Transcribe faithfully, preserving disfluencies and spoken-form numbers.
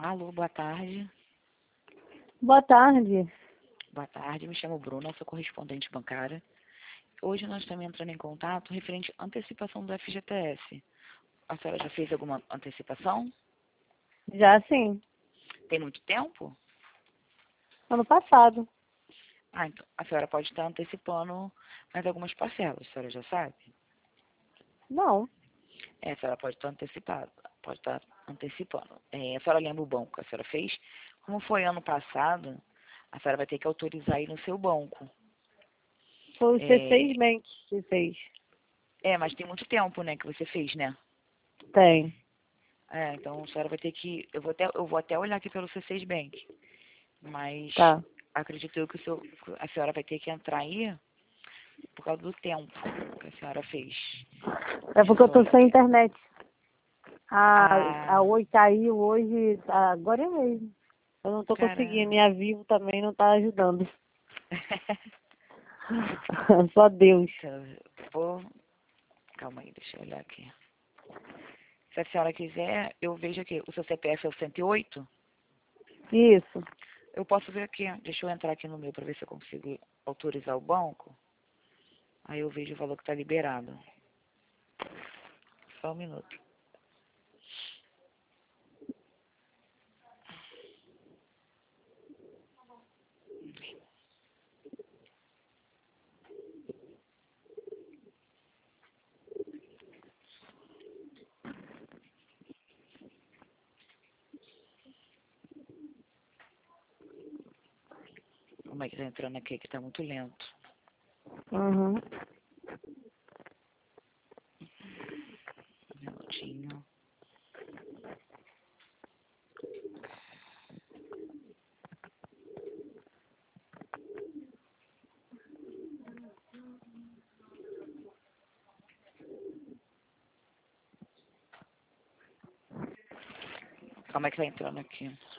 Alô, boa tarde. Boa tarde. Boa tarde, me chamo Bruna, sou correspondente bancária. Hoje nós estamos entrando em contato referente à antecipação do F G T S. A senhora já fez alguma antecipação? Já sim, Tem muito tempo? ano passado. Ah, então a senhora pode estar antecipando mais algumas parcelas, a senhora já sabe? Não, É, a senhora pode estar antecipando, pode estar antecipando. É, a senhora lembra o banco que a senhora fez? Como foi ano passado, a senhora vai ter que autorizar aí no seu banco. foi o C seis É, Bank que fez. é, mas tem muito tempo, né, que você fez, né? Tem. É, então a senhora vai ter que. Eu vou até, eu vou até olhar aqui pelo C seis Bank. Mas Tá. acredito eu que o seu, a senhora vai ter que entrar aí por causa do tempo que a senhora fez. É Deixa eu porque eu só tô olhar sem aqui. internet. A, a Ah, Oi caiu hoje, agora mesmo. Eu não tô caramba. conseguindo. E a Vivo também não tá ajudando. Só Deus. Então, vou. Calma aí, deixa eu olhar aqui. Se a senhora quiser, eu vejo aqui. O seu C P F é o cento e oito? Isso. Eu posso ver aqui. Deixa eu entrar aqui no meu para ver se eu consigo autorizar o banco. Aí eu vejo o valor que está liberado. Só um minuto. Como é que tá entrando aqui? Que tá muito lento. Uhum. Um minutinho. Como é que tá entrando aqui?